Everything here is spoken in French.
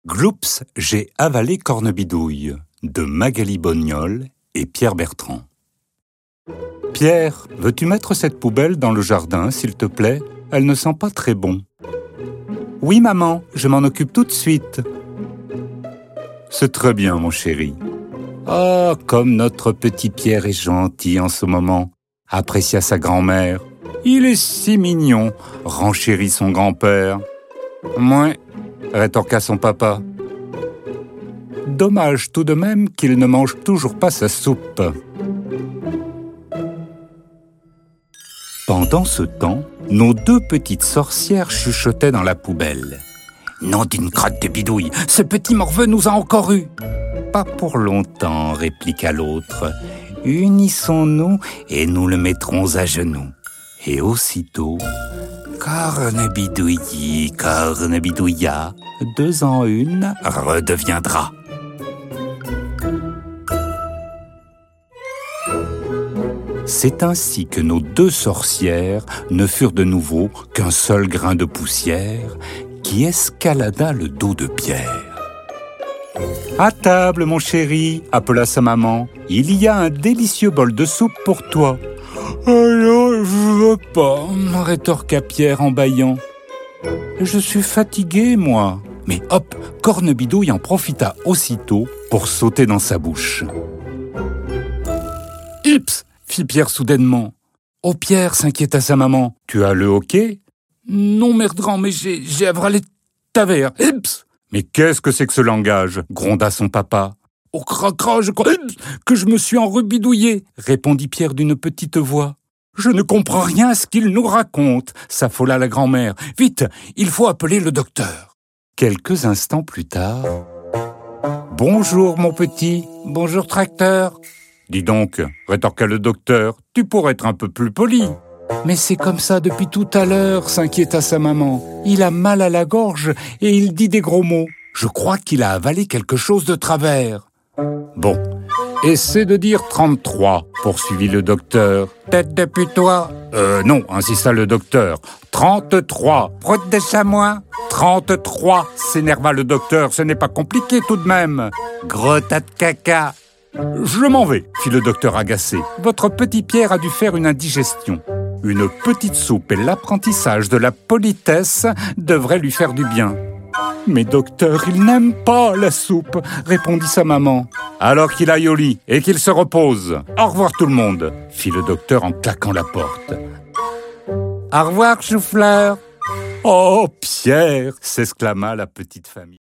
Gloups, j'ai avalé Cornebidouille de Magali Bognol et Pierre Bertrand. Pierre, veux-tu mettre cette poubelle dans le jardin, s'il te plaît? Elle ne sent pas très bon. Oui, maman, je m'en occupe tout de suite. C'est très bien, mon chéri. Oh, comme notre petit Pierre est gentil en ce moment, apprécia sa grand-mère. Il est si mignon, renchérit son grand-père. Mouais, rétorqua son papa. Dommage tout de même qu'il ne mange toujours pas sa soupe. Pendant ce temps, nos deux petites sorcières chuchotaient dans la poubelle. Nom d'une crotte de bidouille, ce petit morveux nous a encore eu. Pas pour longtemps, répliqua l'autre. Unissons-nous et nous le mettrons à genoux. Et aussitôt, Cornebidouilly, Cornebidouilla, 2 en 1 redeviendra. C'est ainsi que nos 2 sorcières ne furent de nouveau qu'un seul grain de poussière qui escalada le dos de Pierre. « À table, mon chéri !» appela sa maman. « Il y a un délicieux bol de soupe pour toi. »« Alors, je veux pas !» rétorqua Pierre en bâillant. « Je suis fatigué, moi !» Mais hop, Cornebidouille en profita aussitôt pour sauter dans sa bouche. « Hips !» fit Pierre soudainement. « Oh Pierre !» s'inquiéta sa maman. « Tu as le hoquet ?»« Non, Merdran, mais j'ai avalé ta verre. Hips !» « Mais qu'est-ce que c'est que ce langage ?» gronda son papa. « Oh cracra, je crois que je me suis enrubidouillé !» répondit Pierre d'une petite voix. « Je ne comprends rien à ce qu'il nous raconte !» s'affola la grand-mère. « Vite, il faut appeler le docteur !» Quelques instants plus tard... « Bonjour, mon petit. Bonjour, tracteur. »« Dis donc, rétorqua le docteur, tu pourrais être un peu plus poli. » « Mais c'est comme ça depuis tout à l'heure, » s'inquiéta sa maman. « Il a mal à la gorge et il dit des gros mots. Je crois qu'il a avalé quelque chose de travers. »« Bon, essaie de dire 33, » poursuivit le docteur. « Tête de putois. »« Non, insista le docteur. 33. »« Prote de chamois. »« 33, » s'énerva le docteur. « Ce n'est pas compliqué tout de même. »« Gros tas de caca. »« Je m'en vais, » fit le docteur agacé. « Votre petit Pierre a dû faire une indigestion. » Une petite soupe et l'apprentissage de la politesse devraient lui faire du bien. « Mais docteur, il n'aime pas la soupe, » répondit sa maman. « Alors qu'il aille au lit et qu'il se repose. Au revoir tout le monde, » fit le docteur en claquant la porte. « Au revoir, chou-fleur. »« Oh, Pierre !» s'exclama la petite famille.